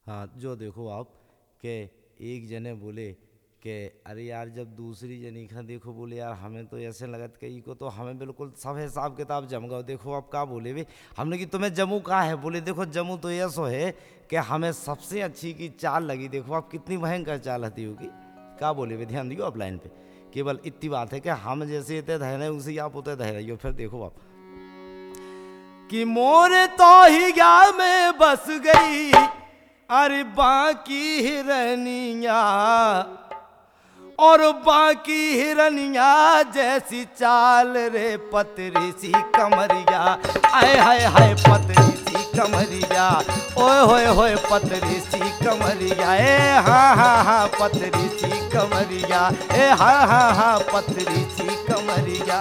हाँ, जो देखो आप के एक जने बोले कि अरे यार, जब दूसरी जनी का देखो बोले यार हमें तो ऐसे लगत कई को तो हमें बिल्कुल सब हिसाब किताब जम गओ। देखो आप का बोले वे, हमने कि तुम्हें जम्मू का है, बोले देखो जम्मू तो ऐसो है कि हमें सबसे अच्छी की चाल लगी। देखो आप कितनी भयंकर चाल हती होगी। का बोले वे, ध्यान दियो आप लाइन पे। केवल इतनी बात है कि हम जैसे इतने धैर्य उसी आप उतने धैर्य हो। फिर देखो आप कि मोरे तो ही गया में बस गई, अरे बाकी हिरनिया, और बाकी हिरनिया जैसी चाल रे पतरी सी कमरिया। आय हाय हाय पतरी सी कमरिया, ओए होए होए पतरी सी कमरिया। ए हाँ हाँ हाँ पतरी सी कमरिया, ए हाँ हाँ हाँ पतरी सी कमरिया।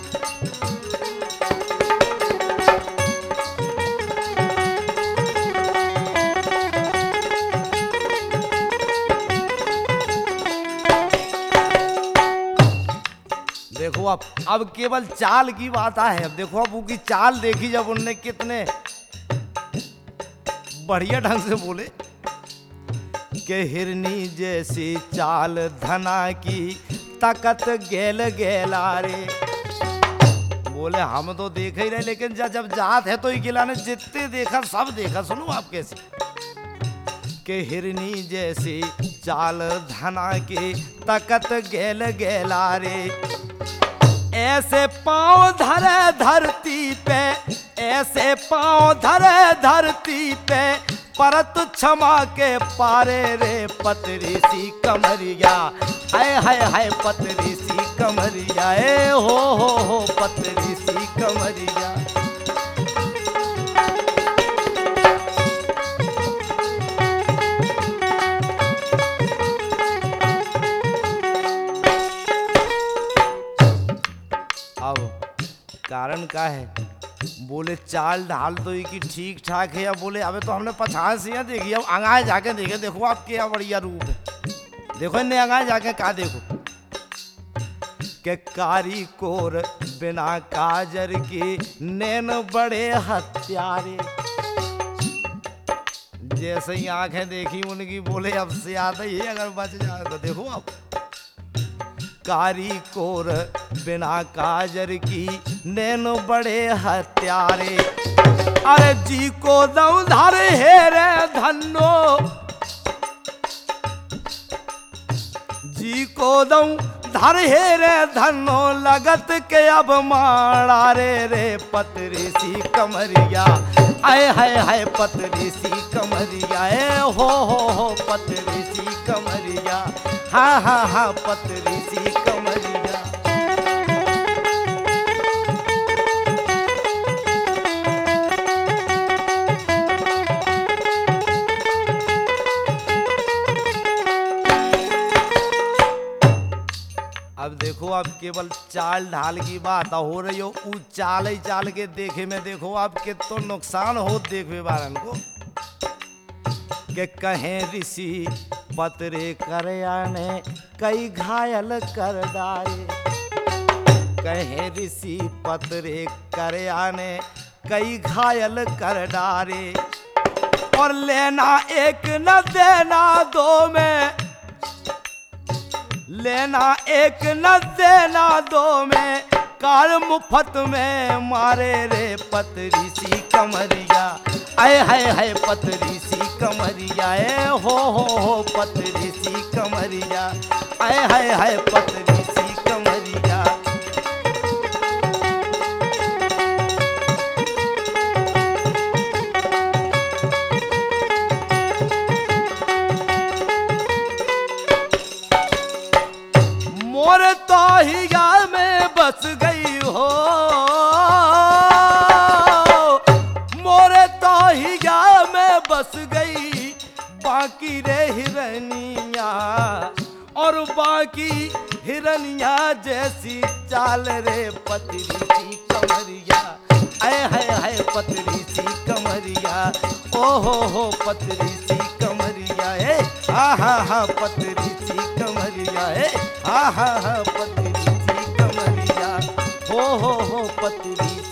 देखो अब केवल चाल की बात है। अब देखो अब उनकी चाल देखी, जब उनने कितने बढ़िया ढंग से बोले कि हिरनी जैसी चाल धना की ताकत गेल गेला रे। बोले हम तो देख ही रहे, लेकिन जब जात है तो ही गिला ने जितने देखा सब देखा। सुनो आप कैसे कि हिरनी जैसी चाल धना की ताकत गेल गेला रे। ऐसे पांव धरे धरती पे, ऐसे पांव धरे धरती पे, परत क्षमा के पारे रे पतरी सी कमरिया। हाय हाय हाय पतरी सी कमरिया, ए हो पतरी सी कमरिया। अब कारण का है, बोले चाल ढाल तो ही की ठीक ठाक है। अब बोले अबे तो हमने 50 सियाँ देखी, अब अंगाए जाके देखे। देखो आप क्या बढ़िया रूप है। देखो इन्हें अंगाए जाके का देखो के कारी कोर बिना काजर की नैन बड़े हत्यारे। जैसे ही आंखें देखी उनकी, बोले अब से आता ही अगर बच जाए तो। देखो आप कारी कोर बिना काजर की नैन बड़े हत्यारे। अरे जी को दम धर हेरे धन्नो, जी को दम धर हेरे धन्नो, लगत के अब मारा रे पतरी सी कमरिया। आय हाय हाय पतरी सी कमरिया, ए हो पतरी सी कमरिया। हाँ हाँ हाँ पतरी सी कमरिया। अब देखो अब केवल चाल ढाल की बात हो रही हो, उ चाल ही चाल के देखे में देखो आप के तो नुकसान हो देखवे वालन को। के कहें ऋषि पतरे कर आने कई घायल कर डारे। कहें ऋषि पतरे कर आने कई घायल कर डारे। और लेना एक न देना दो में, लेना एक न देना दो में, कार मुफ्त में मारे रे पतरी सी कमरिया। आय हाय हाय पतरी सी कमरिया, ए हो पतरी सी कमरिया। आय हाय हाय पतरी सी कमरिया। मोर तो ही गाल में बस गई हो, मोरे तो ही गाल में बस गई बाकी रे हिरनिया। और बाकी हिरनिया जैसी चाल रे पतरी सी कमरिया। आय हाय हाय पतरी सी कमरिया, ओ हो पतरी सी कमरिया। ए हा पतरी सी कमरिया, ए हा पतरी सी कमरिया। हो पतरी